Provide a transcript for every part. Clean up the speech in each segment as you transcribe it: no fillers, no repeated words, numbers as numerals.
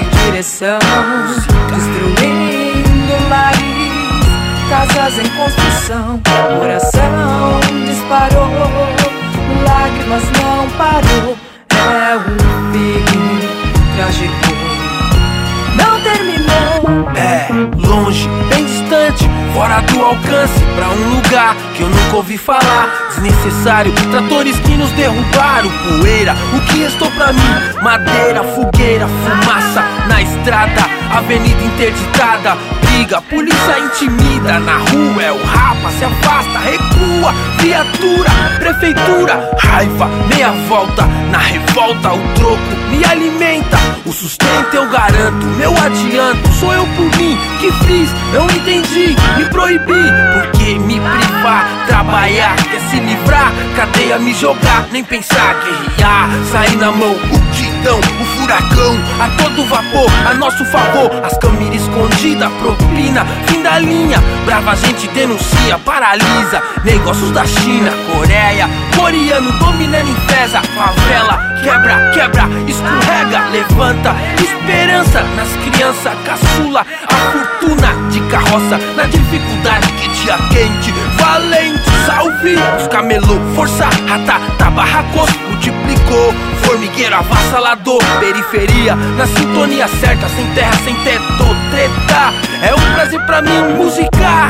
sem direção, destruindo lares, casas em construção. Coração disparou, lágrimas não parou. É um fim trágico, não terminou. É longe, bem distante, fora do alcance, pra um lugar que eu nunca ouvi falar. Desnecessário, tratores que nos derrubaram. Poeira, o que restou pra mim? Madeira, fogueira, fumaça na estrada, avenida interditada. Briga, polícia intimida. Na rua é o rapa, se afasta, recua. Viatura, prefeitura, raiva, meia volta. Na revolta o troco me alimenta. O sustento eu garanto, meu adianto. Sou eu por mim, que fiz, não entendi. Me proibi, porque me privar. Trabalhar, quer se livrar, cadeia me jogar. Nem pensar, guerrear, sair na mão. Multidão, o furacão, a todo vapor, a nosso favor. As câmeras escondidas, propina, fim da linha. Brava gente denuncia, paralisa. Negócios da China, Coreia, coreano dominando em feza. Favela, quebra, quebra, escorrega, levanta. Esperança nas crianças, caçula. A fortuna de carroça, na dificuldade que dia quente. Valente, salve os camelô, força, rata, tabarracos, multiplicou. Formigueiro avassalador, periferia, na sintonia certa, sem terra, sem teto, treta. É um prazer pra mim musicar.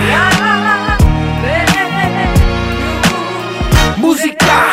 Musicar.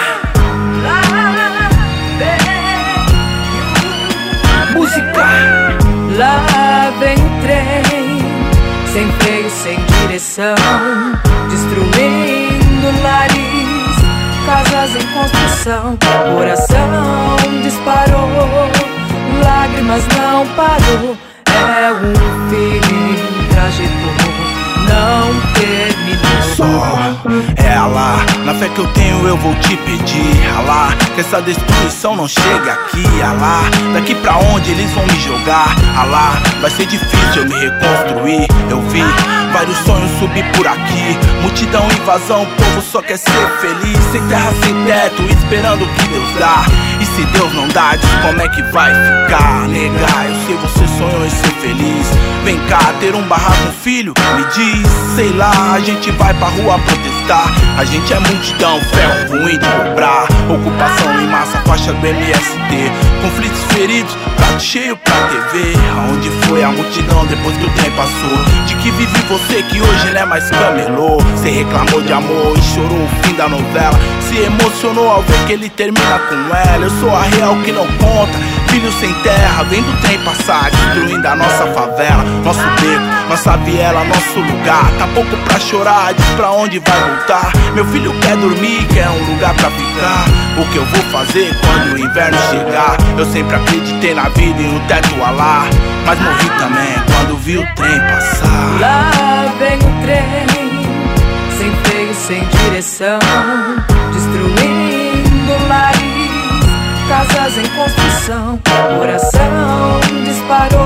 Musicar. Lá vem o trem, sem freio, sem direção, destruindo lares, casas em construção. Coração disparou, lágrimas não parou. É um fim trágico, não terminou. Só ela, na fé que eu tenho eu vou te pedir, Alá, que essa destruição não chegue aqui, Alá. Daqui pra onde eles vão me jogar, Alá, vai ser difícil eu me reconstruir. Eu vi vários sonhos subir por aqui, multidão, invasão, o povo só quer ser feliz. Sem terra, sem teto, esperando o que Deus dá. E se Deus não dá, diz como é que vai ficar. Negar, eu sei você sonhou em ser feliz. Vem cá, ter um barraco, um filho, me diz. Sei lá, a gente vai pra rua protestar. A gente é multidão, ferro ruim de cobrar. Ocupação em massa, faixa do MST. Conflitos feridos, prato cheio pra TV. Aonde foi a multidão depois que o trem passou? De que vive você que hoje não é mais camelô? Cê reclamou de amor e chorou o fim da novela. Se emocionou ao ver que ele termina com ela. Eu sou a real que não conta, filho sem terra, vendo o trem passar, destruindo a nossa favela, nosso beco, nossa viela, nosso lugar. Tá pouco pra chorar, diz pra onde vai voltar. Meu filho quer dormir, quer um lugar pra ficar. O que eu vou fazer quando o inverno chegar? Eu sempre acreditei na vida e no teto Alá, mas morri também quando vi o trem passar. Lá vem o trem, sem freio, sem direção, destruindo lares, casas em construção. Coração disparou,